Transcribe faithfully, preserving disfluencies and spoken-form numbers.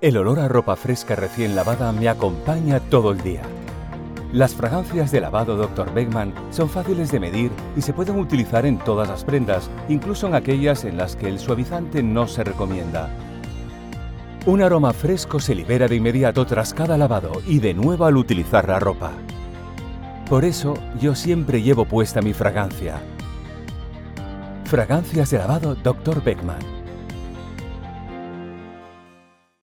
El olor a ropa fresca recién lavada me acompaña todo el día. Las fragancias de lavado doctor Beckman son fáciles de medir y se pueden utilizar en todas las prendas, incluso en aquellas en las que el suavizante no se recomienda. Un aroma fresco se libera de inmediato tras cada lavado y de nuevo al utilizar la ropa. Por eso, yo siempre llevo puesta mi fragancia. Fragancias de lavado doctor Beckman.